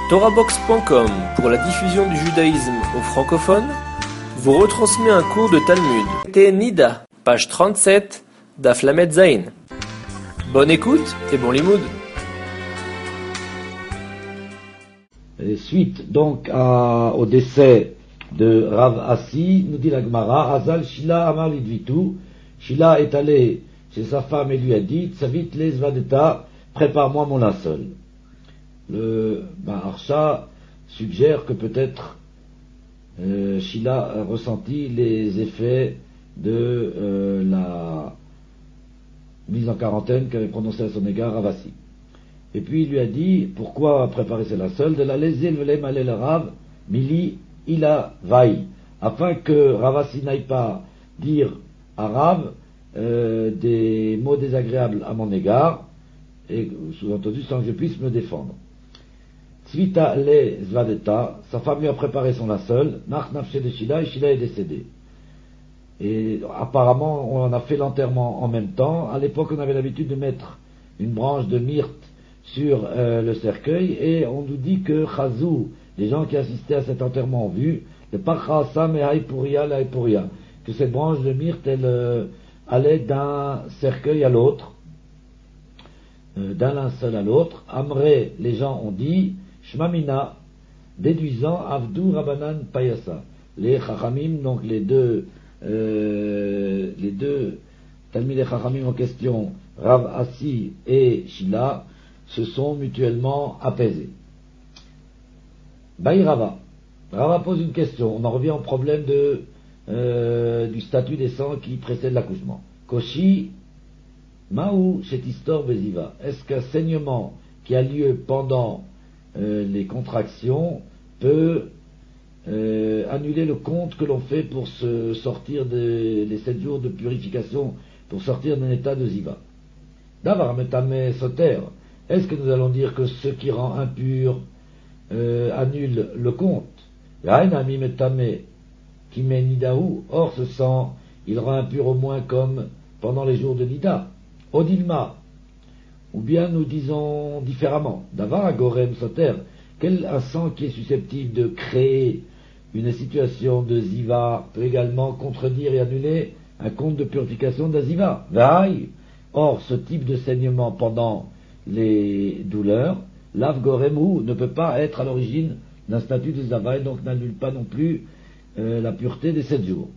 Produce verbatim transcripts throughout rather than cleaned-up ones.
Torahbox point com, pour la diffusion du judaïsme aux francophones, vous retransmet un cours de Talmud. T. Nida, page trente-sept, Daf Lamed Zayin. Bonne écoute et bon limoud. Et suite donc à, au décès de Rav Assi, nous dit la Gemara, Azal Shila Amar Lidvitu, Shila est allé chez sa femme et lui a dit, Tsavit les Vadeta, prépare-moi mon linceul. Le ben, Arsha suggère que peut-être euh, Shila a ressenti les effets de euh, la mise en quarantaine qu'avait prononcée à son égard Rav Assi. Et puis il lui a dit, pourquoi préparer ce linceul, de la laisser le malé le Rav, Mili, Ila, Vaï, afin que Rav Assi n'aille pas dire à Rav euh, des mots désagréables à mon égard, et sous-entendu sans que je puisse me défendre. Tzvita le Zvadeta, sa femme lui a préparé son linceul, Nach Nafshe de Shila, et Shila est décédé. Et apparemment, on a fait l'enterrement en même temps. À l'époque, on avait l'habitude de mettre une branche de myrte sur euh, le cercueil, et on nous dit que Chazou, les gens qui assistaient à cet enterrement ont vu, le Pachasam et Haïpouria, la Haïpouria, que cette branche de myrte, elle euh, allait d'un cercueil à l'autre, euh, d'un linceul à l'autre. Amré, les gens ont dit, Shmamina, déduisant Avdou Rabanan Payasa. Les Chachamim, donc les deux, euh, les deux Talmidei Chachamim en question, Rav Assi et Shila, se sont mutuellement apaisés. Baï Rava. Rava pose une question. On en revient au problème de, euh, du statut des sangs qui précède l'accouchement. Koshi, Maou, Shetistor Beziva. Est-ce qu'un saignement qui a lieu pendant euh, les contractions peut euh, annuler le compte que l'on fait pour se sortir des les sept jours de purification, pour sortir d'un état de Ziva? Davar metame soter. Est-ce que nous allons dire que ce qui rend impur euh, annule le compte? Or ce sang, il rend impur au moins comme pendant les jours de Nida. Odilma. Ou bien nous disons différemment. Davar agorem soter. Quel un sang qui est susceptible de créer une situation de Ziva peut également contredire et annuler un compte de purification de Ziva. Vaï. Or ce type de saignement pendant les douleurs, l'avgoremu ne peut pas être à l'origine d'un statut de Zava et donc n'annule pas non plus euh, la pureté des sept jours.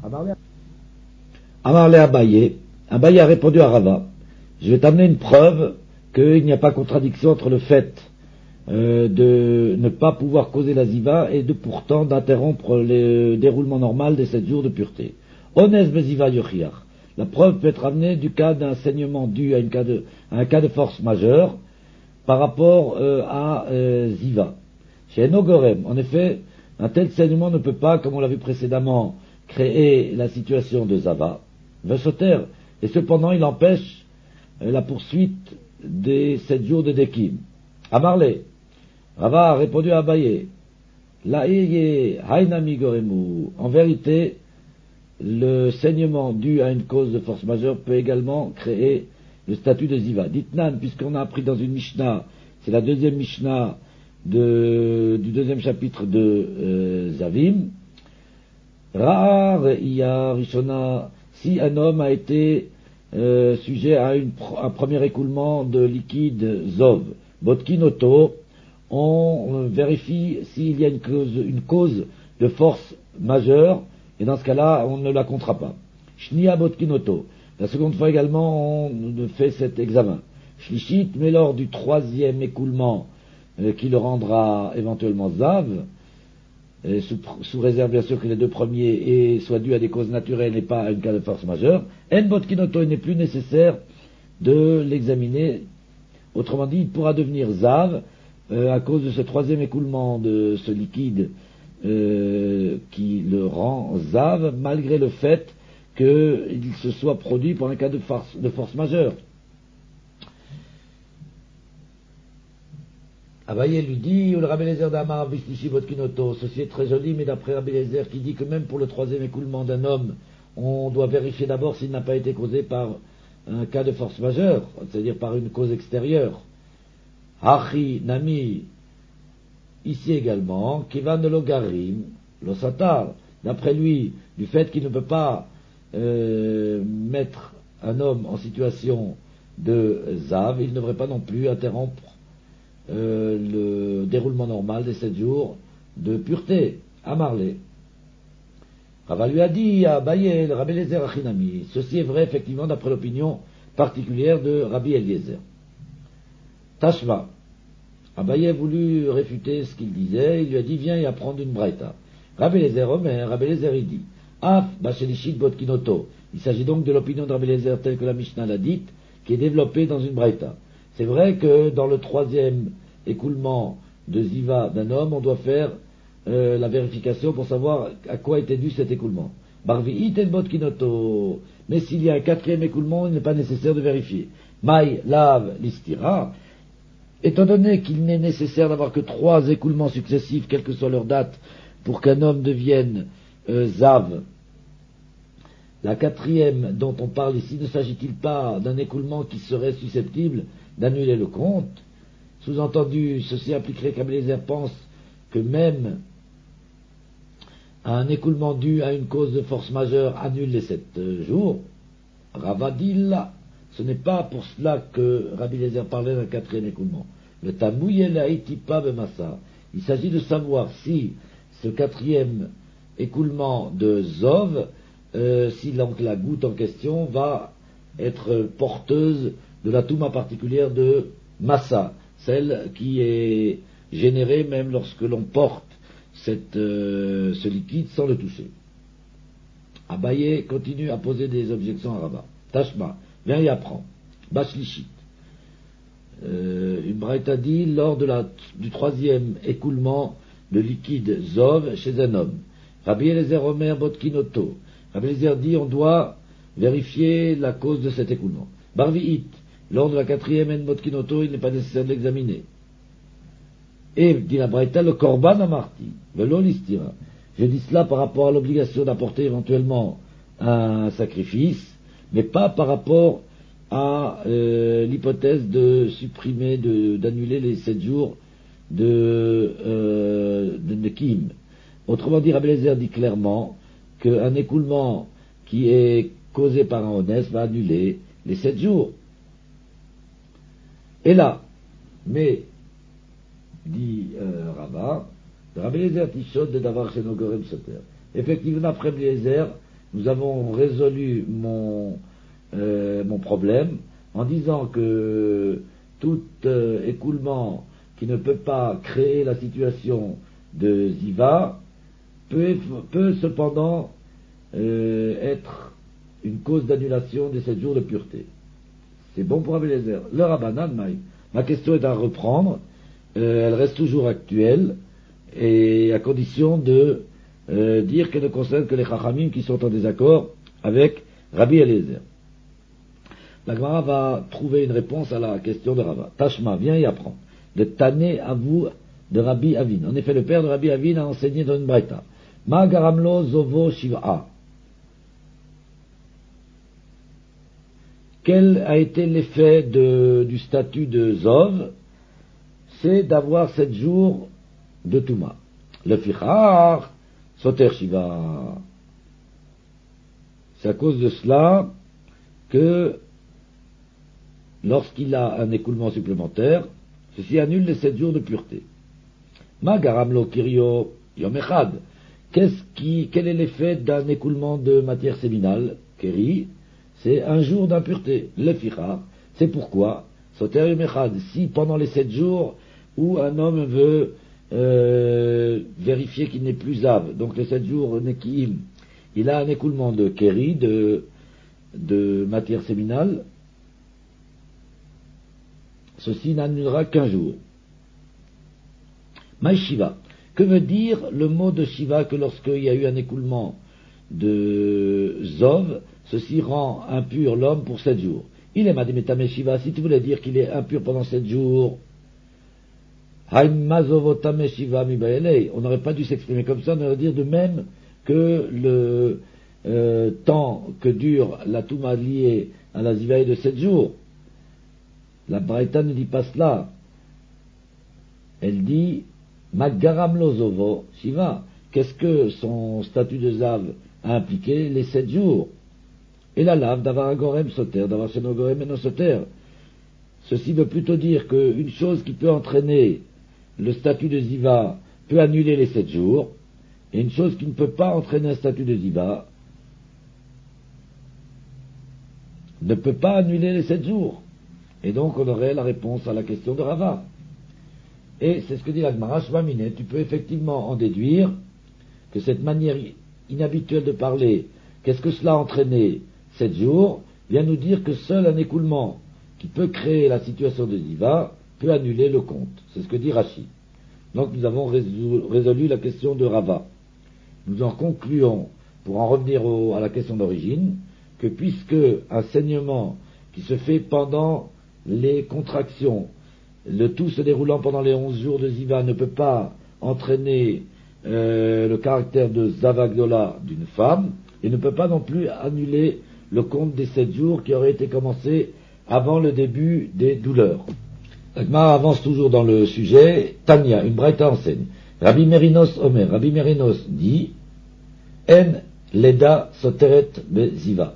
Amarle Abaye, Abaye a répondu à Rava, je vais t'amener une preuve qu'il n'y a pas contradiction entre le fait euh, de ne pas pouvoir causer la Ziva et de pourtant d'interrompre le déroulement normal des sept jours de pureté. Ones beziva yochiach. La preuve peut être amenée du cas d'un saignement dû à, une cas de, à un cas de force majeure par rapport euh, à euh, Ziva. Chez Enogorem, en effet, un tel saignement ne peut pas, comme on l'a vu précédemment, créer la situation de Zava, Vesoter, et cependant il empêche euh, la poursuite des sept jours de Dekim. Amarle, Rava a répondu à Abaye, Laïye Hainami Goremu, en vérité, le saignement dû à une cause de force majeure peut également créer le statut de Ziva. Ditnan, puisqu'on a appris dans une Mishnah, c'est la deuxième Mishnah de, du deuxième chapitre de euh, Zavim, Ra'ar Iya Rishona, si un homme a été euh, sujet à une, un premier écoulement de liquide Zov, Botkinoto, on vérifie s'il y a une cause, une cause de force majeure, et dans ce cas-là, on ne la comptera pas. Shnia Botkinoto. La seconde fois également, on fait cet examen. Shlishit, mais lors du troisième écoulement, euh, qui le rendra éventuellement Zav, euh, sous, sous réserve bien sûr que les deux premiers et soient dus à des causes naturelles et pas à une cas de force majeure, En Botkinoto, il n'est plus nécessaire de l'examiner. Autrement dit, il pourra devenir Zav euh, à cause de ce troisième écoulement de ce liquide Euh, qui le rend Zav, malgré le fait qu'il se soit produit pour un cas de force, de force majeure. Abaye lui dit, ou le Rabbi Eliezer d'Amar, Vishlishi Botkinoto, ceci est très joli, mais d'après Rabbi Eliezer qui dit que même pour le troisième écoulement d'un homme, on doit vérifier d'abord s'il n'a pas été causé par un cas de force majeure, c'est-à-dire par une cause extérieure. Hachi, Nami, ici également, Kivan Logarim, Losatar, d'après lui, du fait qu'il ne peut pas euh, mettre un homme en situation de Zav, il ne devrait pas non plus interrompre euh, le déroulement normal des sept jours de pureté, à Marley. Rava lui a dit à Abaye, le Rabbi Eliezer Achinami, ceci est vrai effectivement d'après l'opinion particulière de Rabbi Eliezer. Tashma, Abaye a voulu réfuter ce qu'il disait, il lui a dit viens y apprendre une braïta. Rabbi Eliezer Omer, Rabbi Eliezer il dit Af Bashelishit Botkinoto. Il s'agit donc de l'opinion de Rabbi Eliezer telle que la Mishnah l'a dite, qui est développée dans une braïta. C'est vrai que dans le troisième écoulement de Ziva d'un homme, on doit faire euh, la vérification pour savoir à quoi était dû cet écoulement. Barvi'it et Botkinoto. Mais s'il y a un quatrième écoulement, il n'est pas nécessaire de vérifier. Maï, Lav, Listira. Étant donné qu'il n'est nécessaire d'avoir que trois écoulements successifs, quelle que soit leur date, pour qu'un homme devienne euh, Zav, la quatrième dont on parle ici, ne s'agit-il pas d'un écoulement qui serait susceptible d'annuler le compte? Sous-entendu, ceci impliquerait qu'Rabbi Eliezer pense que même un écoulement dû à une cause de force majeure annule les sept euh, jours. Ravadilla, ce n'est pas pour cela que Rabbi Eliezer parlait d'un quatrième écoulement. Le Tamouye l'Aïtipa Bemassa. Il s'agit de savoir si ce quatrième écoulement de Zov, euh, si donc la goutte en question va être porteuse de la touma particulière de Massa, celle qui est générée même lorsque l'on porte cette, euh, ce liquide sans le toucher. Abaye continue à poser des objections à Rabat. Tashma, viens y apprendre. Bashlishit. Euh, une braïta dit lors de la, du troisième écoulement de liquide Zov chez un homme. Rabbi Eliezer Omer Botkinoto. Rabbi Eliezer dit on doit vérifier la cause de cet écoulement. Barvi'it. Lors de la quatrième en Botkinoto, il n'est pas nécessaire de l'examiner. Et, dit la braïta, le korban amarti, velo listira. Je dis cela par rapport à l'obligation d'apporter éventuellement un sacrifice, mais pas par rapport à euh, l'hypothèse de supprimer, de, d'annuler les sept jours de, euh, de Nekim. Autrement dit, Rabbi Eliezer dit clairement qu'un écoulement qui est causé par un honnête va annuler les sept jours. Et là, mais, dit euh, Rabat, Rabbi Eliezer Tishot de Davar Shenogorem Soter. Effectivement, après Rabbi Eliezer, nous avons résolu mon, euh, mon problème en disant que tout euh, écoulement qui ne peut pas créer la situation de Ziva peut, peut cependant euh, être une cause d'annulation des sept jours de pureté. C'est bon pour Rabbi Eliezer. Le Rabbanan, ma question est à reprendre. Euh, elle reste toujours actuelle, et à condition de euh, dire qu'elle ne concerne que les Chachamim qui sont en désaccord avec Rabbi Eliezer. La Gemara va trouver une réponse à la question de Rava. Tashma, viens y apprendre. De Tané Avou de Rabbi Avin. En effet, le père de Rabbi Avin a enseigné dans une braïta. Ma garamlo zovo shiva. Quel a été l'effet de, du statut de Zov? C'est d'avoir sept jours de Touma. Le Fichar, Soter Shiva. C'est à cause de cela que lorsqu'il a un écoulement supplémentaire, ceci annule les sept jours de pureté. Ma garamlo kirio yom echad. Qu'est-ce qui, quel est l'effet d'un écoulement de matière séminale? Keri, c'est un jour d'impureté. Le Fichar, c'est pourquoi Soter yom echad. Si pendant les sept jours où un homme veut euh, vérifier qu'il n'est plus Zav, donc les sept jours Nekiim, il a un écoulement de Keri, de, de matière séminale, ceci n'annulera qu'un jour. Maï Shiva. Que veut dire le mot de Shiva que lorsqu'il y a eu un écoulement de Zov, ceci rend impur l'homme pour sept jours? Il est Madimetame Shiva. Si tu voulais dire qu'il est impur pendant sept jours, on n'aurait pas dû s'exprimer comme ça, on aurait dire de même que le euh, temps que dure la Touma liée à la Ziva est de sept jours. La Braïta ne dit pas cela. Elle dit Magaram Lozovo, Shiva. Qu'est-ce que son statut de Zav a impliqué? Les sept jours. Et la lave d'avoir un gorem soter, d'avoir un gorem et non soter. Ceci veut plutôt dire qu'une chose qui peut entraîner le statut de Ziva peut annuler les sept jours, et une chose qui ne peut pas entraîner un statut de Ziva ne peut pas annuler les sept jours. Et donc on aurait la réponse à la question de Rava. Et c'est ce que dit la Gemara, Shvamine, tu peux effectivement en déduire que cette manière inhabituelle de parler, qu'est-ce que cela a entraîné sept jours, vient nous dire que seul un écoulement qui peut créer la situation de Ziva peut annuler le compte. C'est ce que dit Rashi. Donc nous avons résolu, résolu la question de Rava. Nous en concluons, pour en revenir au, à la question d'origine, que puisque un saignement qui se fait pendant les contractions, le tout se déroulant pendant les onze jours de Ziva, ne peut pas entraîner euh, le caractère de Zavagdola d'une femme, et ne peut pas non plus annuler le compte des sept jours qui aurait été commencé avant le début des douleurs. La Gemara avance toujours dans le sujet. Tania, une braïta enseigne. Rabbi Merinos Omer, Rabbi Merinos dit, En leda soteret beziva.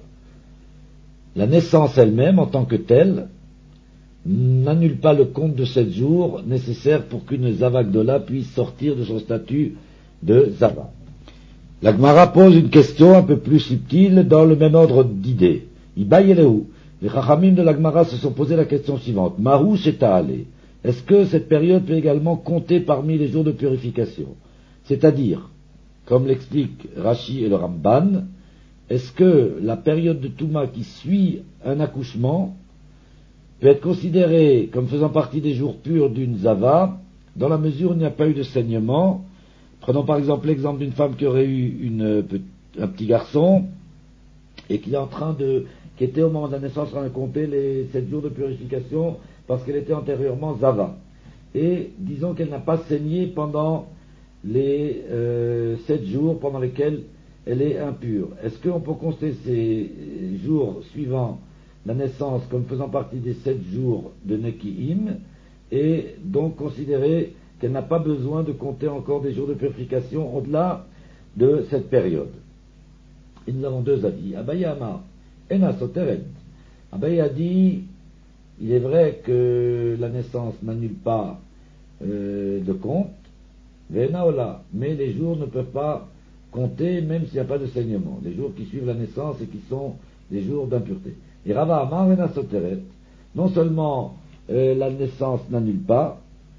La naissance elle-même, en tant que telle, n'annule pas le compte de sept jours nécessaire pour qu'une Zavagdola puisse sortir de son statut de Zava. La Gemara pose une question un peu plus subtile dans le même ordre d'idées. Ibayeleu. Les Chachamim de la Gemara se sont posé la question suivante. Marou Sheta'ale. Est-ce que cette période peut également compter parmi les jours de purification? C'est-à-dire, comme l'expliquent Rashi et le Ramban, est-ce que la période de Touma qui suit un accouchement peut être considérée comme faisant partie des jours purs d'une Zava, dans la mesure où il n'y a pas eu de saignement? Prenons par exemple l'exemple d'une femme qui aurait eu une, un petit garçon et qui est en train de, qui était au moment de la naissance en train de compter les sept jours de purification parce qu'elle était antérieurement Zava. Et disons qu'elle n'a pas saigné pendant les euh, sept jours pendant lesquels elle est impure. Est-ce qu'on peut constater ces jours suivant la naissance comme faisant partie des sept jours de Neki'im et donc considérer qu'elle n'a pas besoin de compter encore des jours de purification au-delà de cette période? Et nous avons deux avis. Abaye Amar, Ena Soteret. Abaye a dit, il est vrai que la naissance n'annule pas euh, de compte, Vena Ola, mais les jours ne peuvent pas compter même s'il n'y a pas de saignement. Les jours qui suivent la naissance et qui sont des jours d'impureté. Et Rava Amar, Ena Soteret, non seulement euh, la naissance n'annule pas,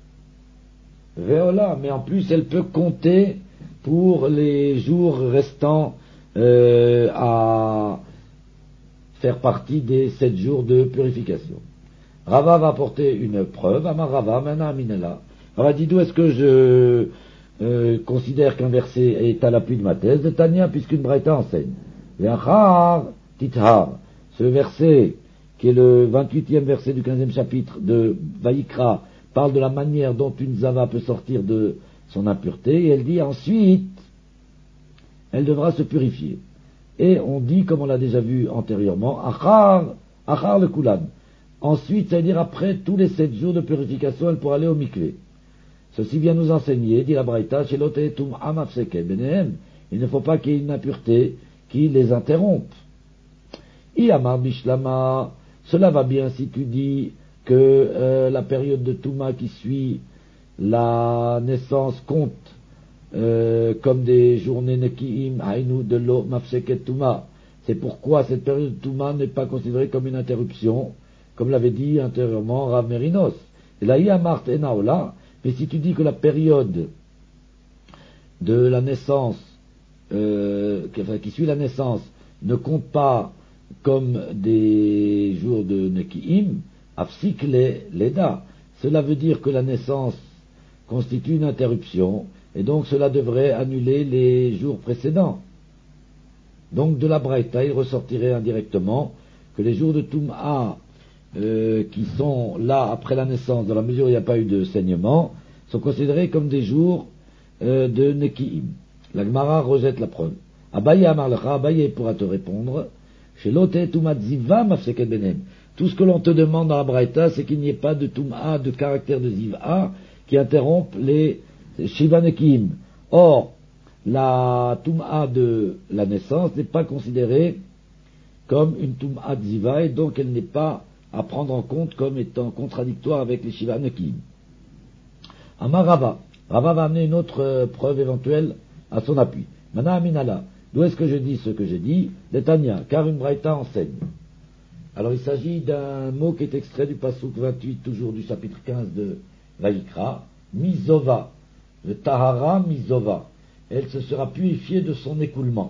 Veola, mais en plus elle peut compter pour les jours restants euh, à faire partie des sept jours de purification. Rava va apporter une preuve. Amar Rava, Mana Aminela. Rava dit, d'où est-ce que je euh, considère qu'un verset est à l'appui de ma thèse? De Tania, puisqu'une braïta enseigne. Ve'achar tithar. Ce verset, qui est le vingt-huitième verset du quinzième chapitre de Vaïkra, parle de la manière dont une Zava peut sortir de son impureté, et elle dit ensuite, elle devra se purifier. Et on dit, comme on l'a déjà vu antérieurement, Achar, Achar le Kulan. Ensuite, c'est-à-dire après tous les sept jours de purification, elle pourra aller au mikvé. Ceci vient nous enseigner, dit la Braïta, chez l'otetum amafseke benehem. Il ne faut pas qu'il y ait une impureté qui les interrompe. Iamar bishlama, cela va bien si tu dis que euh, la période de Touma qui suit la naissance compte euh, comme des journées Neki'im, Haïnou de l'eau, Mafseket Touma. C'est pourquoi cette période de Touma n'est pas considérée comme une interruption, comme l'avait dit antérieurement Rav Merinos. Et là, Yamart Enaola, mais si tu dis que la période de la naissance, euh, qui, enfin, qui suit la naissance, ne compte pas comme des jours de Neki'im, Afsik l'Eda. Cela veut dire que la naissance constitue une interruption, et donc cela devrait annuler les jours précédents. Donc de la Braïta, il ressortirait indirectement que les jours de Toum'a, euh, qui sont là après la naissance, dans la mesure où il n'y a pas eu de saignement, sont considérés comme des jours euh, de Neki'im. La Gemara rejette la preuve. Abaye Amarlecha, Abaye pourra te répondre, chez l'Ote Toum'a Ziva Mafseket Benem. Tout ce que l'on te demande dans la Braïta, c'est qu'il n'y ait pas de Toum'a, de caractère de Ziva, qui interrompt les Shiva Nekim. Or, la Toum'a de la naissance n'est pas considérée comme une Toum'a de Ziva, et donc elle n'est pas à prendre en compte comme étant contradictoire avec les Shiva Nekim. Amar Rava. Rava va amener une autre euh, preuve éventuelle à son appui. Mana Aminala. D'où est-ce que je dis ce que j'ai dit? D'Etania, car une braïta enseigne. Alors il s'agit d'un mot qui est extrait du Passouk vingt-huit, toujours du chapitre quinze de Vayikra, Mizova, le Tahara Mizova. Elle se sera purifiée de son écoulement.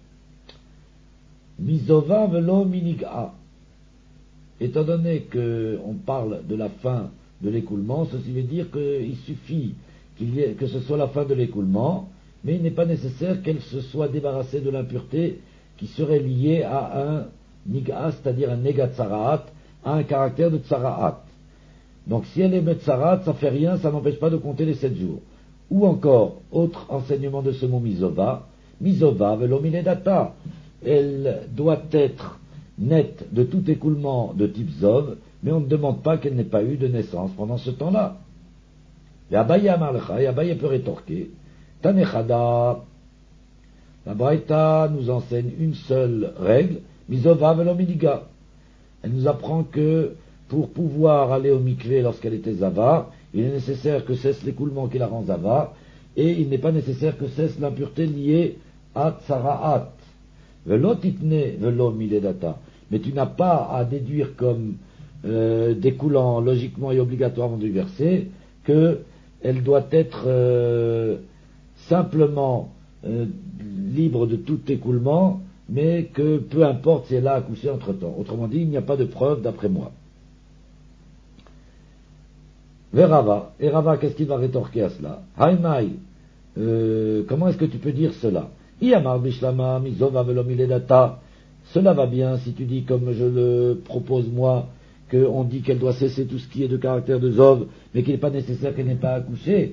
Mizova velo miniga. Étant donné qu'on parle de la fin de l'écoulement, ceci veut dire qu'il suffit qu'il y ait, que ce soit la fin de l'écoulement, mais il n'est pas nécessaire qu'elle se soit débarrassée de l'impureté qui serait liée à un niga, c'est-à-dire un nega tsaraat, à un caractère de tsaraat. Donc si elle est metzarat, ça fait rien, ça n'empêche pas de compter les sept jours. Ou encore, autre enseignement de ce mot misova, misova velomiledata, elle doit être nette de tout écoulement de type zov, mais on ne demande pas qu'elle n'ait pas eu de naissance pendant ce temps-là. Et Abaye Amarlecha, et Abaye peut rétorquer, Tanechada, la Braïta nous enseigne une seule règle, misova velominiga. Elle nous apprend que pour pouvoir aller au mikvé lorsqu'elle était zava, il est nécessaire que cesse l'écoulement qui la rend zava, et il n'est pas nécessaire que cesse l'impureté liée à tsaraat. Velo titne velo miledata. Mais tu n'as pas à déduire comme euh, découlant logiquement et obligatoirement du verset que elle doit être euh, simplement euh, libre de tout écoulement, mais que peu importe si elle a accouché entre-temps. Autrement dit, il n'y a pas de preuve d'après moi. Verava, et Rava, qu'est-ce qu'il va rétorquer à cela? Haïmaï, euh, comment est-ce que tu peux dire cela? Iyamar bishlama mizova velomiledata. Cela va bien si tu dis, comme je le propose moi, qu'on dit qu'elle doit cesser tout ce qui est de caractère de zov, mais qu'il n'est pas nécessaire qu'elle n'ait pas accouché.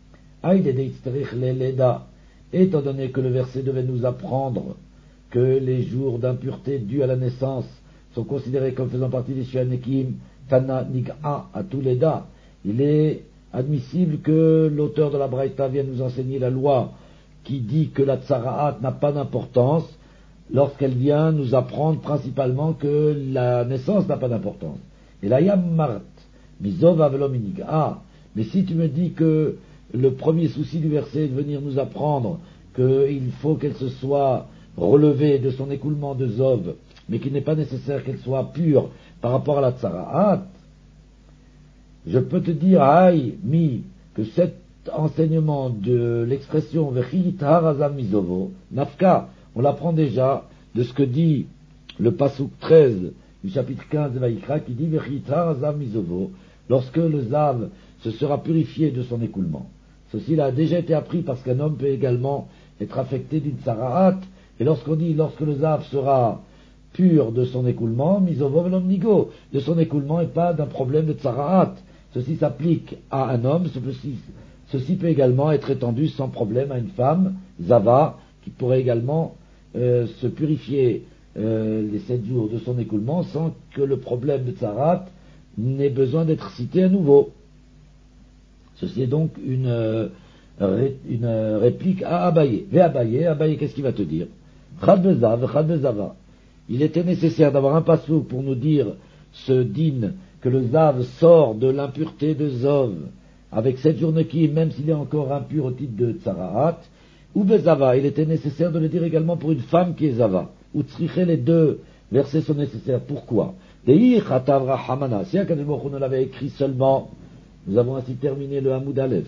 Étant donné que le verset devait nous apprendre que les jours d'impureté dus à la naissance sont considérés comme faisant partie des Shuanekim, Tana Nig'a à tous les da, il est admissible que l'auteur de la Braïta vienne nous enseigner la loi qui dit que la Tsara'at n'a pas d'importance lorsqu'elle vient nous apprendre principalement que la naissance n'a pas d'importance. Et la Yammart, Mizova Velominiga. Ah, mais si tu me dis que le premier souci du verset est de venir nous apprendre qu'il faut qu'elle se soit relevée de son écoulement de Zov, mais qu'il n'est pas nécessaire qu'elle soit pure par rapport à la Tsara'at, je peux te dire, aïe, mi, que cet enseignement de l'expression Vechit Harazam Mizovo, Nafka, on l'apprend déjà de ce que dit le Passouk treize du chapitre quinze de Vaïkra, qui dit Vechit Harazam Mizovo, lorsque le Zav se sera purifié de son écoulement. Ceci a déjà été appris parce qu'un homme peut également être affecté d'une Tsara'at, et lorsqu'on dit, lorsque le Zav sera pur de son écoulement, Mizovo Velomnigo, de son écoulement et pas d'un problème de Tsara'at. Ceci s'applique à un homme, ceci, ceci peut également être étendu sans problème à une femme, Zava, qui pourrait également euh, se purifier euh, les sept jours de son écoulement sans que le problème de Tsarat n'ait besoin d'être cité à nouveau. Ceci est donc une, euh, ré, une euh, réplique à Abaye. Ve Abaye, Abaye, qu'est-ce qu'il va te dire? Chad bezav, chad bezava. Il était nécessaire d'avoir un passouk pour nous dire ce din que le Zav sort de l'impureté de Zov avec cette journée qui, même s'il est encore impur au titre de Tsaraat, ou Bezava, il était nécessaire de le dire également pour une femme qui est Zava. Ou Tzriché, les deux versets sont nécessaires. Pourquoi? Deir Hatavra Hamana. Si Akadosh Baruch Hu nous l'avait écrit seulement, nous avons ainsi terminé le Hamoud Aleph.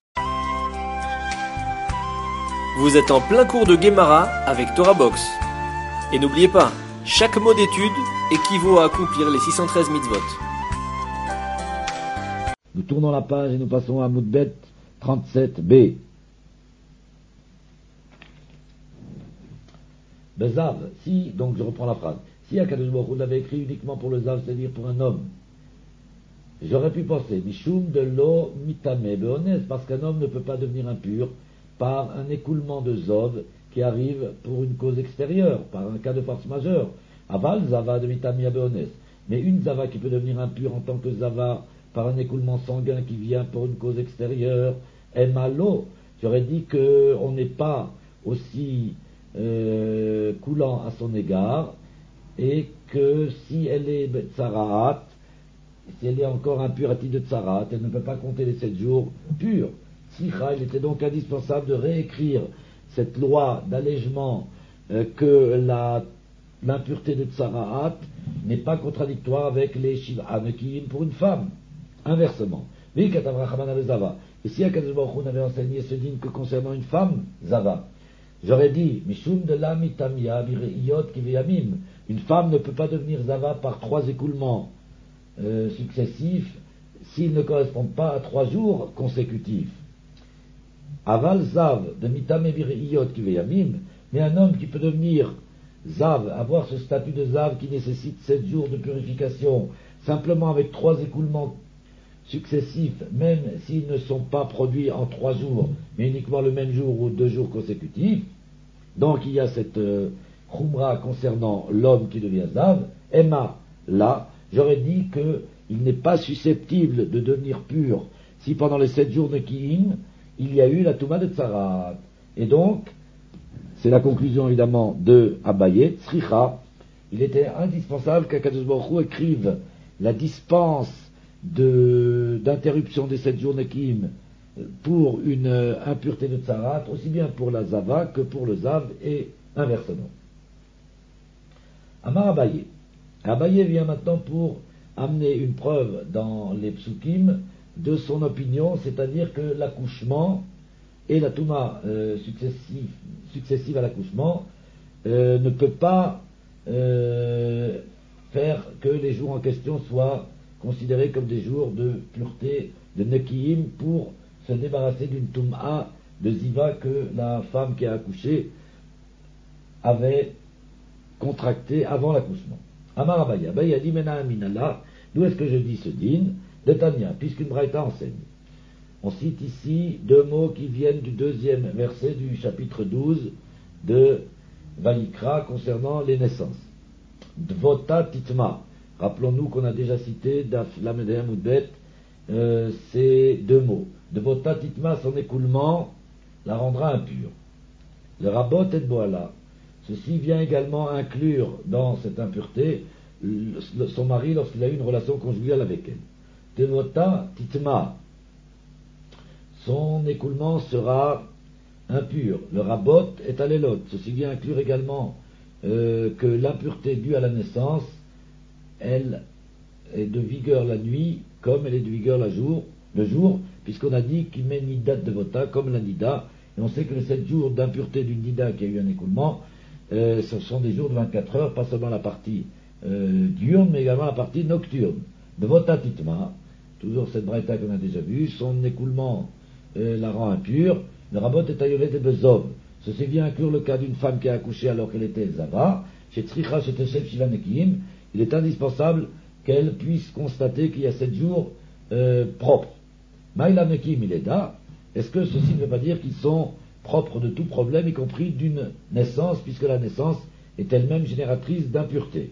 Vous êtes en plein cours de Gemara avec Torah Box. Et n'oubliez pas, chaque mot d'étude équivaut à accomplir les six cent treize mitzvot. Nous tournons la page et nous passons à Moudbet trente-sept b. Bezav, si, donc je reprends la phrase, si Akadosh Baruch Hu l'avait écrit uniquement pour le Zav, c'est-à-dire pour un homme, j'aurais pu penser, Mishum de l'eau mitame beones, parce qu'un homme ne peut pas devenir impur par un écoulement de Zov qui arrive pour une cause extérieure, par un cas de force majeure. Aval, Zava de mitame beones. Mais une Zava qui peut devenir impure en tant que Zava, par un écoulement sanguin qui vient pour une cause extérieure, Emalo, j'aurais dit qu'on n'est pas aussi euh, coulant à son égard, et que si elle est Tsaraat, si elle est encore impure à titre de Tsarat, elle ne peut pas compter les sept jours purs. Tzricha, il était donc indispensable de réécrire cette loi d'allègement euh, que la, l'impureté de Tsarat n'est pas contradictoire avec les Shiv'a Nekiim pour une femme. Inversement. Et si Akadosh Baruch Hu n'avait enseigné ce dîme que concernant une femme, Zava, j'aurais dit, Mishum de la mitamia bireiyot kiveyamim. Une femme ne peut pas devenir Zava par trois écoulements Euh, successifs s'ils ne correspondent pas à trois jours consécutifs. Aval Zav de Mitame Biriyot Kiveyamim, mais un homme qui peut devenir Zav, avoir ce statut de Zav qui nécessite sept jours de purification, simplement avec trois écoulements successifs, même s'ils ne sont pas produits en trois jours, mais uniquement le même jour ou deux jours consécutifs. Donc il y a cette euh, Khumra concernant l'homme qui devient Zav. Emma, là, j'aurais dit qu'il n'est pas susceptible de devenir pur si pendant les sept jours de Ki'im, il y a eu la Touma de Tsarat. Et donc, c'est la conclusion évidemment de Abaye, Tzricha, il était indispensable qu'Akadosh Baruch Hu écrive la dispense de, d'interruption des sept jours de Ki'im pour une impureté de Tsarat, aussi bien pour la Zava que pour le Zav et inversement. Amar Abaye. Abaye vient maintenant pour amener une preuve dans les psukim de son opinion, c'est-à-dire que l'accouchement et la touma euh, successive, successive à l'accouchement euh, ne peut pas euh, faire que les jours en question soient considérés comme des jours de pureté, de nekiim, pour se débarrasser d'une touma de ziva que la femme qui a accouché avait contracté avant l'accouchement. Amar Abaye, Abaye a dit Mena Aminallah, d'où est-ce que je dis ce din? De Tanya, puisqu'une braïta enseigne. On cite ici deux mots qui viennent du deuxième verset du chapitre douze de Vayikra concernant les naissances. Dvota Titma. Rappelons-nous qu'on a déjà cité Daf Lamedem Udbet euh, ces deux mots. Dvota Titma, son écoulement la rendra impure. Le Rabot et Boala. Ceci vient également inclure dans cette impureté son mari lorsqu'il a eu une relation conjugale avec elle. Devota titma, son écoulement sera impur. Le rabot est alélot. Ceci vient inclure également euh, que l'impureté due à la naissance, elle est de vigueur la nuit comme elle est de vigueur la jour, le jour, puisqu'on a dit qu'il met nidat de vota comme la nida, et on sait que les sept jours d'impureté d'une nida qui a eu un écoulement, Euh, ce sont des jours de vingt-quatre heures, pas seulement la partie euh, diurne, mais également la partie nocturne. De votatitma, toujours cette braïta qu'on a déjà vue, son écoulement euh, la rend impure. Le rabot est ayolet et bezov. Ceci vient inclure le cas d'une femme qui a accouché alors qu'elle était Zava. Chez Tzricha, chez Teshev, Shivanekim, il est indispensable qu'elle puisse constater qu'il y a sept jours euh, propres. Maïla Nekim, il est là. Est-ce que ceci ne veut pas dire qu'ils sont propre de tout problème, y compris d'une naissance, puisque la naissance est elle-même génératrice d'impureté.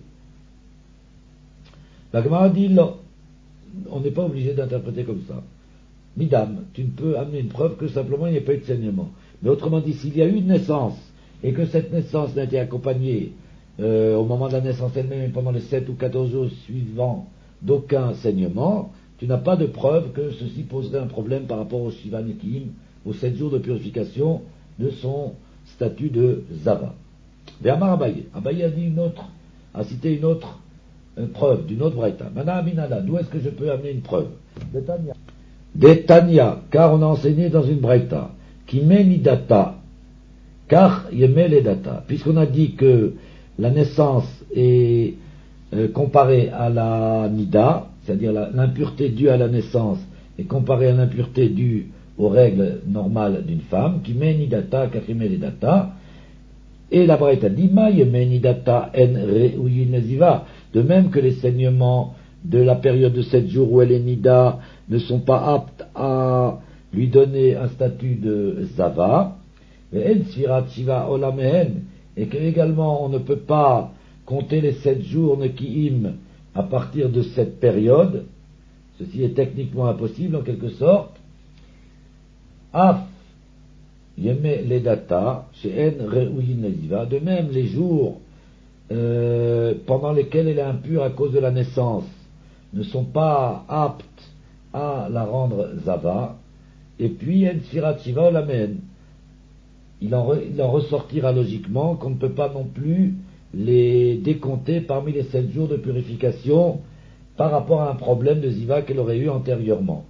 La Gemara dit, non, on n'est pas obligé d'interpréter comme ça. Midam, tu ne peux amener une preuve que simplement il n'y a pas eu de saignement. Mais autrement dit, s'il y a eu une naissance, et que cette naissance n'a été accompagnée euh, au moment de la naissance elle-même et pendant les sept ou quatorze jours suivants d'aucun saignement, tu n'as pas de preuve que ceci poserait un problème par rapport au Shiva Nekiim, aux sept jours de purification de son statut de Zava. Mais Amar Abaye, Abaye a dit une autre, a cité une autre euh, preuve d'une autre braïta. Mana Aminala, d'où est-ce que je peux amener une preuve? De Tanya. De Tanya, car on a enseigné dans une braïta, qui met nidata, car yemé les data, puisqu'on a dit que la naissance est euh, comparée à la nida, c'est-à-dire la, l'impureté due à la naissance est comparée à l'impureté due aux règles normales d'une femme, qui met nidata, kachime les data, et la braïta dit ma yeme nidata en reuyin neziva, de même que les saignements de la période de sept jours où elle est nida ne sont pas aptes à lui donner un statut de zava, et que également on ne peut pas compter les sept jours nekiim à partir de cette période. Ceci est techniquement impossible en quelque sorte. Af Yeme Ledata, chez En Reuyin Leziva, de même les jours euh, pendant lesquels elle est impure à cause de la naissance ne sont pas aptes à la rendre Zava, et puis En Sfirat Shiva Olamen. Il en, re, il en ressortira logiquement qu'on ne peut pas non plus les décompter parmi les sept jours de purification par rapport à un problème de Ziva qu'elle aurait eu antérieurement.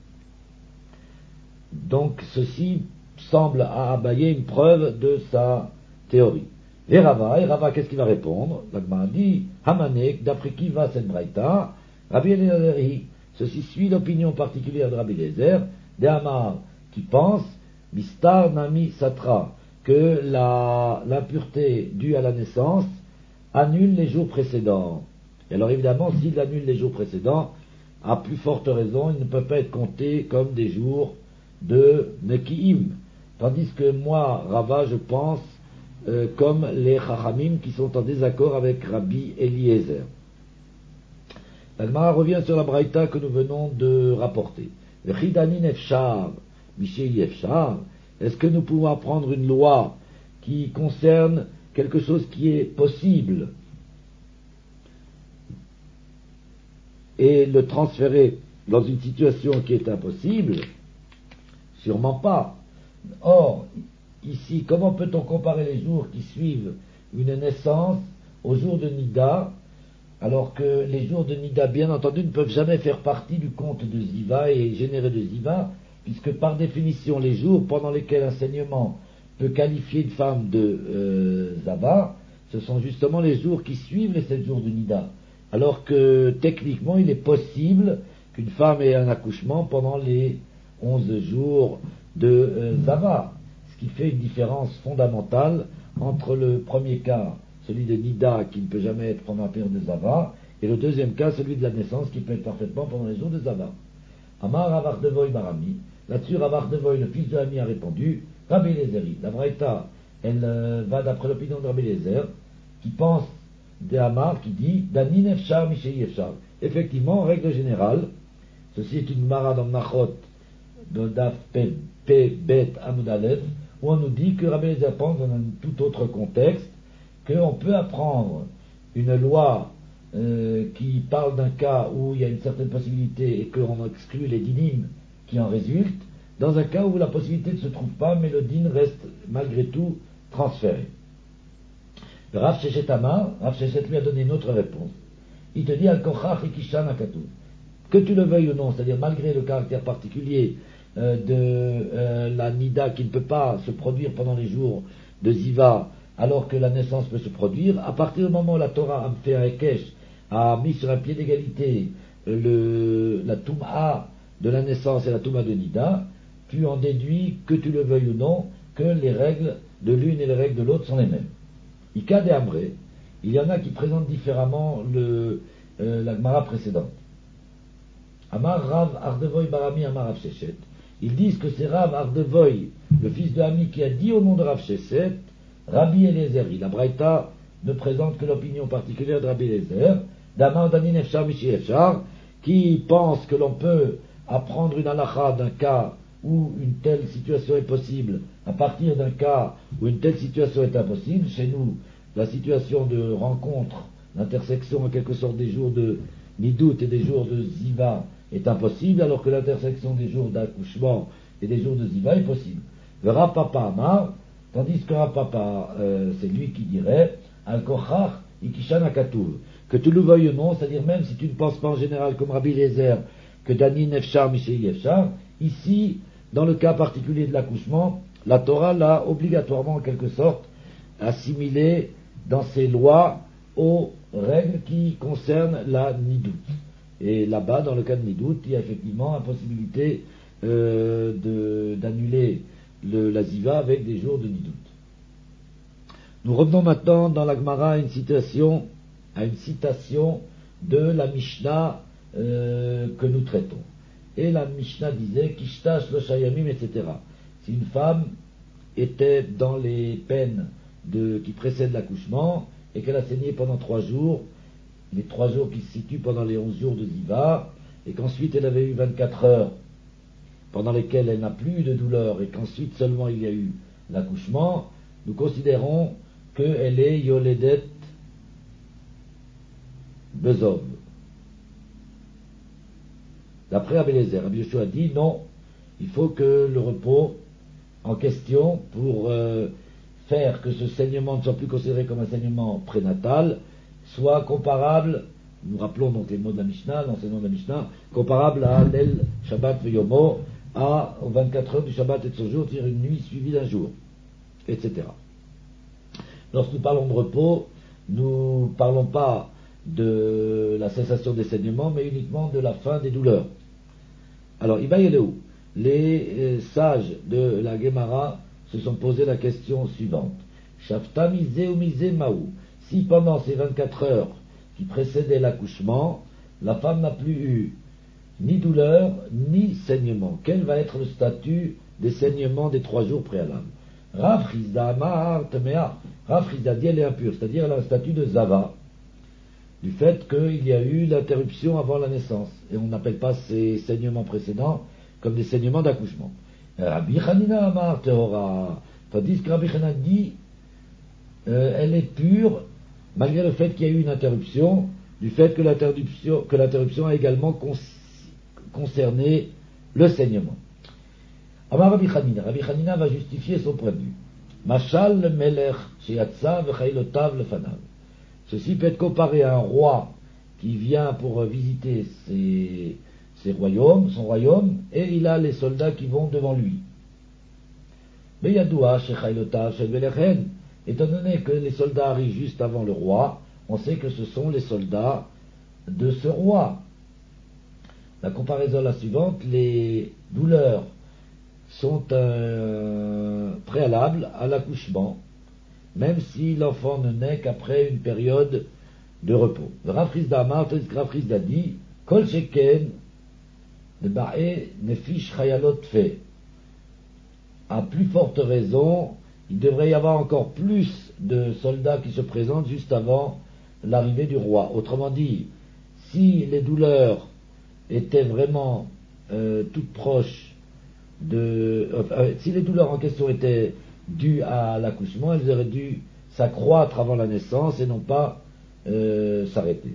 Donc ceci semble à Abaye une preuve de sa théorie. Et Rava, et Rava qu'est-ce qu'il va répondre? L'Agma dit, Hamanek, d'après qui va cette braïta? Rabbi Eliezer, ceci suit l'opinion particulière de Rabbi Eliezer, de Hamar, qui pense, Mistar Nami Satra, que la, l'impureté due à la naissance annule les jours précédents. Et alors évidemment, s'il annule les jours précédents, à plus forte raison, il ne peut pas être compté comme des jours de Neki'im. Tandis que moi, Rava, je pense euh, comme les Chachamim qui sont en désaccord avec Rabbi Eliezer. La Gemara revient sur la braïta que nous venons de rapporter. Le Chidanin Efshar, Michel Efshar, est-ce que nous pouvons apprendre une loi qui concerne quelque chose qui est possible et le transférer dans une situation qui est impossible? Sûrement pas. Or, ici, comment peut-on comparer les jours qui suivent une naissance aux jours de Nida, alors que les jours de Nida, bien entendu, ne peuvent jamais faire partie du compte de Ziva et générer de Ziva, puisque par définition, les jours pendant lesquels un saignement peut qualifier une femme de euh, Zava, ce sont justement les jours qui suivent les sept jours de Nida, alors que techniquement, il est possible qu'une femme ait un accouchement pendant les onze jours de euh, Zava, ce qui fait une différence fondamentale entre le premier cas, celui de Nida, qui ne peut jamais être pendant la période de Zava, et le deuxième cas, celui de la naissance, qui peut être parfaitement pendant les jours de Zava. Amar Ravar Devoy Barami, là-dessus Ravar Devoy, le fils de Ami, a répondu, Rabbi Eliezer, la Braïta, elle euh, va d'après l'opinion de Rabbi Eliezer, qui pense de Amar, qui dit, Danin Efshar, Mishei Efshar. Effectivement, en règle générale, ceci est une mara dans Machot, de Daf P Bet Amudalev, où on nous dit que Rabbi Eliezer pense dans un tout autre contexte qu'on peut apprendre une loi euh, qui parle d'un cas où il y a une certaine possibilité et qu'on exclut les dinim qui en résultent, dans un cas où la possibilité ne se trouve pas, mais le din reste malgré tout transféré. Le Rav Shechet Amar, Rav Shechet lui a donné une autre réponse. Il te dit Al-Kochach Ikishan Akatu. Que tu le veuilles ou non, c'est-à-dire malgré le caractère particulier euh, de euh, la Nida qui ne peut pas se produire pendant les jours de Ziva, alors que la naissance peut se produire, à partir du moment où la Torah a fait un Hekesh, a mis sur un pied d'égalité le, la Touma de la naissance et la Touma de Nida, tu en déduis, que tu le veuilles ou non, que les règles de l'une et les règles de l'autre sont les mêmes. Ika de Amré, il y en a qui présentent différemment le, euh, la Gemara précédente. Amar Rav Ardevoy Barami Amar Rav Shechet. Ils disent que c'est Rav Ardevoy, le fils de Ami, qui a dit au nom de Rav Shechet, Rabbi Eliezer. La Braïta ne présente que l'opinion particulière de Rabbi Eliezer, d'Amar Danin Efshar Michi Efshar, qui pense que l'on peut apprendre une halakha d'un cas où une telle situation est possible, à partir d'un cas où une telle situation est impossible. Chez nous, la situation de rencontre, l'intersection en quelque sorte des jours de Nidout et des jours de Ziva est impossible, alors que l'intersection des jours d'accouchement et des jours de Ziva est possible. Le Rapapa Amar, tandis que Rapapa, euh, c'est lui qui dirait Al-Kochach Ikishan Akatuv, que tu le veuilles ou non, c'est-à-dire même si tu ne penses pas en général comme Rabbi Eliezer que Danin Efshar Mishei Efshar, ici, dans le cas particulier de l'accouchement, la Torah l'a obligatoirement en quelque sorte assimilé dans ses lois aux règles qui concernent la Nidout. Et là-bas, dans le cas de Nidout, il y a effectivement la possibilité euh, de, d'annuler le, la Ziva avec des jours de Nidout. Nous revenons maintenant dans la Gemara à une citation, à une citation de la Mishnah euh, que nous traitons. Et la Mishnah disait Kishtash lo shayamim, et cetera. Si une femme était dans les peines de, qui précèdent l'accouchement et qu'elle a saigné pendant trois jours, les trois jours qui se situent pendant les onze jours de Ziva, et qu'ensuite elle avait eu vingt-quatre heures pendant lesquelles elle n'a plus eu de douleur et qu'ensuite seulement il y a eu l'accouchement, nous considérons qu'elle est Yoledet Bezov. D'après Rabbi Eliezer, Rabbi Yoshua dit non, il faut que le repos en question, pour euh, faire que ce saignement ne soit plus considéré comme un saignement prénatal, soit comparable, nous rappelons donc les mots de la Mishnah, l'enseignement de la Mishnah, comparable à l'El Shabbat Veyomo, à aux vingt-quatre heures du Shabbat et de ce jour, c'est-à-dire une nuit suivie d'un jour, et cetera. Lorsque nous parlons de repos, nous ne parlons pas de la cessation des saignements, mais uniquement de la fin des douleurs. Alors, il va y aller où? Les euh, sages de la Gemara se sont posé la question suivante. Shafta misé ou misé maou. Si pendant ces vingt-quatre heures qui précédaient l'accouchement, la femme n'a plus eu ni douleur, ni saignement, quel va être le statut des saignements des trois jours préalables? Rav Chizda Amar Temea. Rav Chizda dit elle est impure, c'est-à-dire elle a un statut de Zava, du fait qu'il y a eu l'interruption avant la naissance. Et on n'appelle pas ces saignements précédents comme des saignements d'accouchement. Rabbi Chanina Amar Tehora. Tandis que Rabbi Chanina dit euh, elle est pure, malgré le fait qu'il y a eu une interruption, du fait que l'interruption, que l'interruption a également con, concerné le saignement. Amar Rabbi Chanina. Rabbi Chanina va justifier son point de vue. Mashal le melech sheyatsa v'chaylotav lefanav. Ceci peut être comparé à un roi qui vient pour visiter ses, ses royaumes, son royaume, et il a les soldats qui vont devant lui. Mais Yadoua, Shechaylotav, Shebelechen, étant donné que les soldats arrivent juste avant le roi, on sait que ce sont les soldats de ce roi. La comparaison est la suivante, les douleurs sont un préalable à l'accouchement, même si l'enfant ne naît qu'après une période de repos. Le Rav Chizda Amar, Rav Chizda dit, Kol sheken de ba'e nefish chayalot fe. À plus forte raison, il devrait y avoir encore plus de soldats qui se présentent juste avant l'arrivée du roi. Autrement dit, si les douleurs étaient vraiment euh, toutes proches de... Euh, si les douleurs en question étaient dues à l'accouchement, elles auraient dû s'accroître avant la naissance et non pas euh, s'arrêter.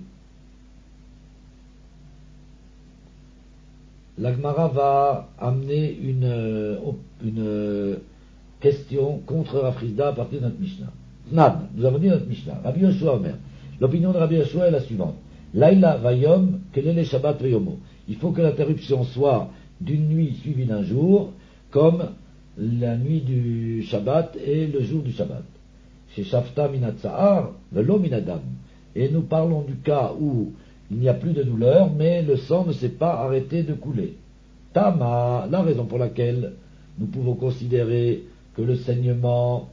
La Gemara va amener une, une question contre Rav Chizda à partir de notre Mishnah. Nad, nous avons dit notre Mishnah. Rabbi Yoshua Omer. L'opinion de Rabbi Yoshua est la suivante. Laïla vayom, quel est les Shabbat veyomo. Il faut que l'interruption soit d'une nuit suivie d'un jour, comme la nuit du Shabbat et le jour du Shabbat. Chez Shafta minatzahar, velo minadam. Et nous parlons du cas où il n'y a plus de douleur, mais le sang ne s'est pas arrêté de couler. Tama, la raison pour laquelle nous pouvons considérer que le saignement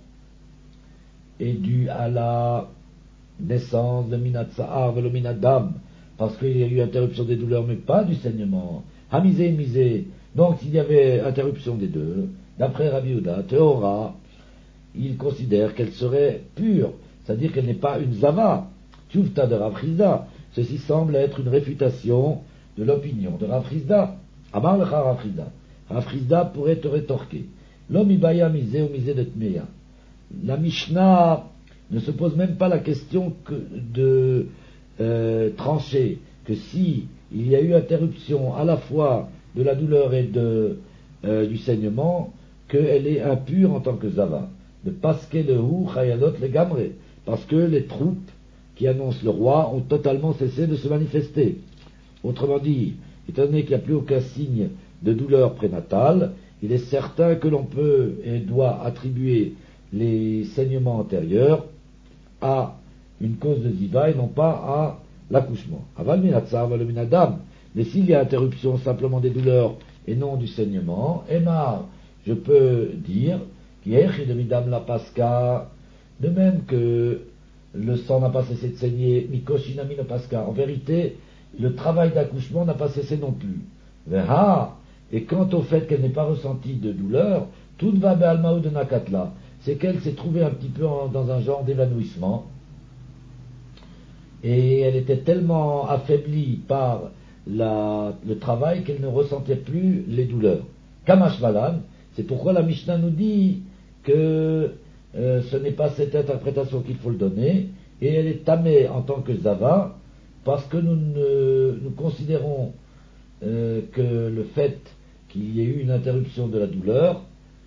est dû à la naissance de minatzahar, velo minadam, parce qu'il y a eu interruption des douleurs, mais pas du saignement. Hamizé, misé. Donc, s'il y avait interruption des deux, d'après Rabbi Yehuda, Théora, il considère qu'elle serait pure, c'est-à-dire qu'elle n'est pas une zava. Tchouvta de Rav Chizda. Ceci semble être une réfutation de l'opinion de Rav Chizda. Amar lecha Rav Chizda. Rav Chizda pourrait te rétorquer. L'homme ibaya misé ou misé de tmeya. La Mishnah ne se pose même pas la question que de euh, trancher que si il y a eu interruption à la fois de la douleur et de, euh, du saignement, qu'elle est impure en tant que zava. De paske le hu chayalot le gamre, parce que les troupes qui annoncent le roi ont totalement cessé de se manifester. Autrement dit, étant donné qu'il n'y a plus aucun signe de douleur prénatale, il est certain que l'on peut et doit attribuer les saignements antérieurs à une cause de ziva et non pas à l'accouchement. Aval minatzar, aval minadam. Mais s'il y a interruption simplement des douleurs et non du saignement, Emar, je peux dire, de midam la pasca, de même que le sang n'a pas cessé de saigner, mikoshinami no pasca. En vérité, le travail d'accouchement n'a pas cessé non plus. Veha, et quant au fait qu'elle n'ait pas ressenti de douleur, tout va be'almaou de nakatla, c'est qu'elle s'est trouvée un petit peu en, dans un genre d'évanouissement, et elle était tellement affaiblie par la, le travail qu'elle ne ressentait plus les douleurs. Kamash Malan, c'est pourquoi la Mishnah nous dit que euh, ce n'est pas cette interprétation qu'il faut le donner, et elle est tamée en tant que Zava, parce que nous, ne, nous considérons euh, que le fait qu'il y ait eu une interruption de la douleur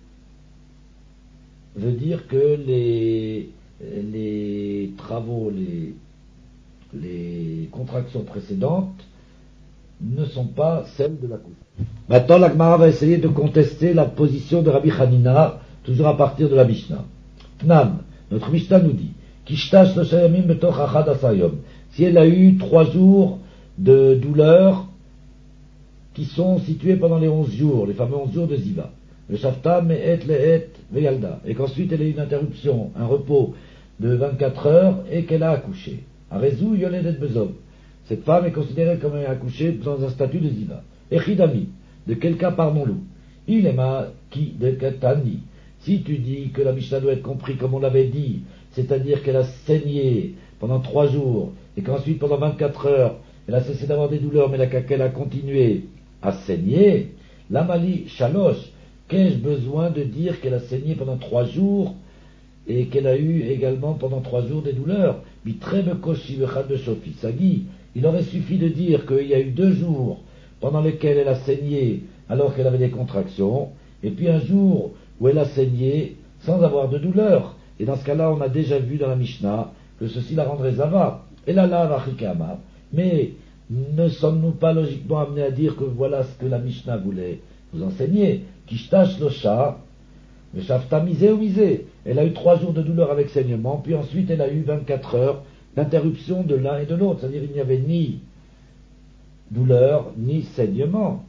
veut dire que les, les travaux, les, les contractions précédentes ne sont pas celles de la couche. Maintenant, la Gemara va essayer de contester la position de Rabbi Hanina, toujours à partir de la Mishnah. Nam, notre Mishnah nous dit, Kishtash Loshayamim betoch achad asayom. Si elle a eu trois jours de douleur qui sont situés pendant les onze jours, les fameux onze jours de Ziva, le Shafta me'et le'et ve'yalda, et qu'ensuite elle a eu une interruption, un repos de vingt-quatre heures, et qu'elle a accouché. Arezou yoledet bezov. Cette femme est considérée comme ayant accouché dans un statut de Ziva. Echidami, de quel cas parlons-nous? Il est ma qui de Katani. Si tu dis que la Mishnah doit être compris comme on l'avait dit, c'est-à-dire qu'elle a saigné pendant trois jours, et qu'ensuite pendant vingt-quatre heures, elle a cessé d'avoir des douleurs, mais qu'elle a continué à saigner, la Mali Shalosh, qu'ai-je besoin de dire qu'elle a saigné pendant trois jours, et qu'elle a eu également pendant trois jours des douleurs? Sagi, il aurait suffi de dire qu'il y a eu deux jours pendant lesquels elle a saigné alors qu'elle avait des contractions, et puis un jour où elle a saigné sans avoir de douleur. Et dans ce cas-là, on a déjà vu dans la Mishnah que ceci la rendrait Zava. Et là, là, Vachikama. Mais ne sommes-nous pas logiquement amenés à dire que voilà ce que la Mishnah voulait vous enseigner? Kishtash Losha, le Shafta misé ou misé. Elle a eu trois jours de douleur avec saignement, puis ensuite elle a eu vingt-quatre heures d'interruption de l'un et de l'autre. C'est-à-dire qu'il n'y avait ni douleur, ni saignement.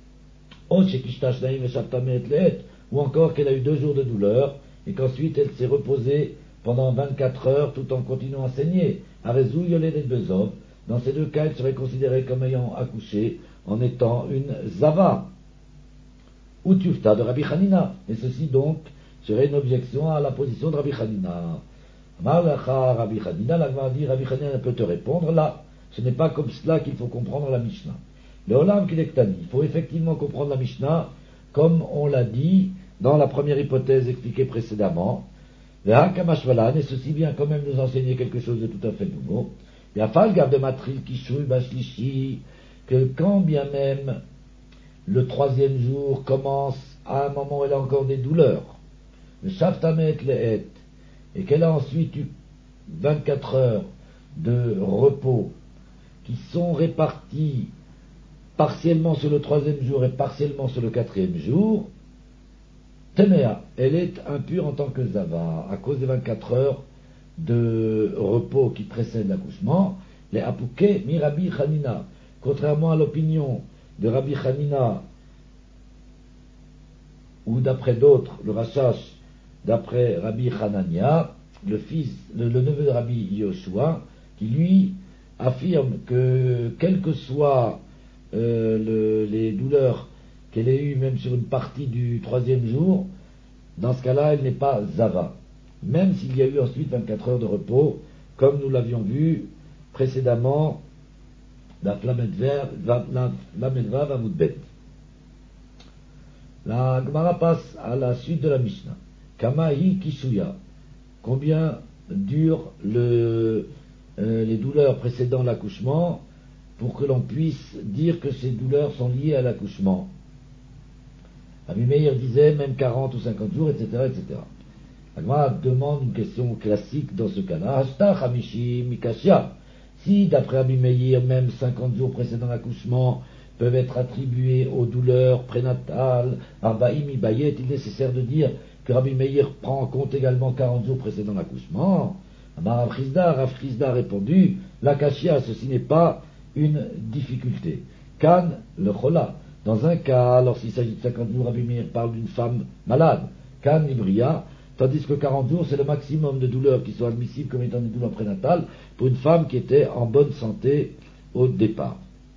Ou encore qu'elle a eu deux jours de douleur, et qu'ensuite elle s'est reposée pendant vingt-quatre heures tout en continuant à saigner. Arezou yoledet bezov. Dans ces deux cas, elle serait considérée comme ayant accouché en étant une Zava. Ou Tufta de Rabbi Hanina. Et ceci donc serait une objection à la position de Rabbi Hanina. Malacha Rabbi Hanina, la Gemara dit, Rabbi Hanina peut te répondre là. Ce n'est pas comme cela qu'il faut comprendre la Mishnah. Le Olam Kilektani, il faut effectivement comprendre la Mishnah comme on l'a dit dans la première hypothèse expliquée précédemment. Le Hakamashvalan, et ceci vient quand même nous enseigner quelque chose de tout à fait nouveau. Il y a Falgar de Matril Kishui Bashlishi, que quand bien même le troisième jour commence à un moment où elle a encore des douleurs, le Shaftamet Lehet, et qu'elle a ensuite eu vingt-quatre heures de repos qui sont répartis partiellement sur le troisième jour et partiellement sur le quatrième jour, Temea, elle est impure en tant que Zava, à cause des vingt-quatre heures de repos qui précèdent l'accouchement, les Apouké mi Rabbi Hanina, contrairement à l'opinion de Rabbi Hanina, ou d'après d'autres, le Rashash, d'après Rabbi Hanania, le fils, le, le neveu de Rabbi Yoshua, qui lui affirme que, quelles que soient euh, le, les douleurs qu'elle ait eues, même sur une partie du troisième jour, dans ce cas-là, elle n'est pas Zava, même s'il y a eu ensuite vingt-quatre heures de repos, comme nous l'avions vu précédemment dans Lamedva Vamoudbet. La Gemara passe à la suite de la Mishnah. Kamahi Kishuya. Combien durent le, euh, les douleurs précédant l'accouchement pour que l'on puisse dire que ces douleurs sont liées à l'accouchement? Rabbi Meir disait même quarante ou cinquante jours, et cetera, et cetera. La Gemara demande une question classique dans ce cas-là. Hashta Hamishi Mikashia. Si, d'après Rabbi Meir, même cinquante jours précédant l'accouchement peuvent être attribués aux douleurs prénatales, Arbaim Ibayet, il est nécessaire de dire que Rabbi Meir prend en compte également quarante jours précédant l'accouchement. Amar Rav Chizda, Rav Chizda a répondu, l'akashia, ceci n'est pas une difficulté. Kan, le chola. Dans un cas, lorsqu'il s'agit de cinquante jours, Rabbi Meir parle d'une femme malade. Kan, l'ibria. Tandis que quarante jours, c'est le maximum de douleurs qui sont admissibles comme étant des douleurs prénatales pour une femme qui était en bonne santé au départ.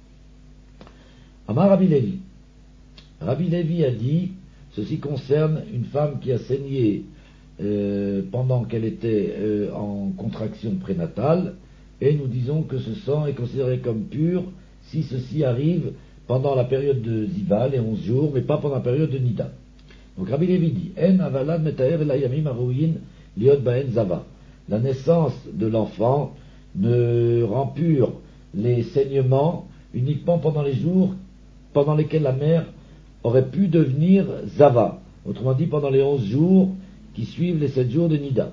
Amar Rabbi Lévi. Rabbi Lévi a dit, ceci concerne une femme qui a saigné euh, pendant qu'elle était euh, en contraction prénatale, et nous disons que ce sang est considéré comme pur si ceci arrive pendant la période de Ziva, les onze jours, mais pas pendant la période de Nida. Donc Rabbi Lévi dit, En avalad metaer velayamim arouin liot baen zava. La naissance de l'enfant ne rend pur les saignements uniquement pendant les jours pendant lesquels la mère aurait pu devenir zava. Autrement dit, pendant les onze jours qui suivent les sept jours de Nida.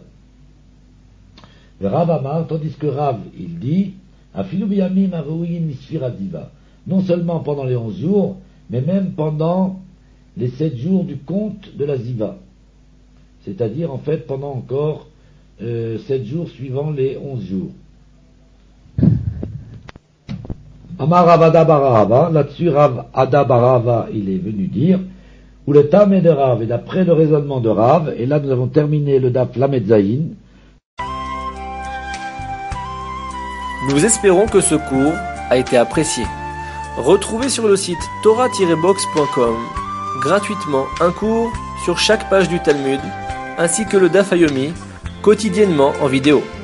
Rav Amar, tandis que Rav, il dit, Afilu biyamim arouin misfira ziva. Non seulement pendant les onze jours, mais même pendant les sept jours du compte de la ziva. C'est-à-dire, en fait, pendant encore euh, sept jours suivant les onze jours. Amar Rav Ada bar Ahava, là-dessus Rav Ada bar Ahava, il est venu dire, où le tam est de Rav, et d'après le raisonnement de Rav, et là nous avons terminé le daf Lamed Zayin. Nous espérons que ce cours a été apprécié. Retrouvez sur le site torah tiret box point com gratuitement un cours sur chaque page du Talmud, ainsi que le Daf Yomi, quotidiennement en vidéo.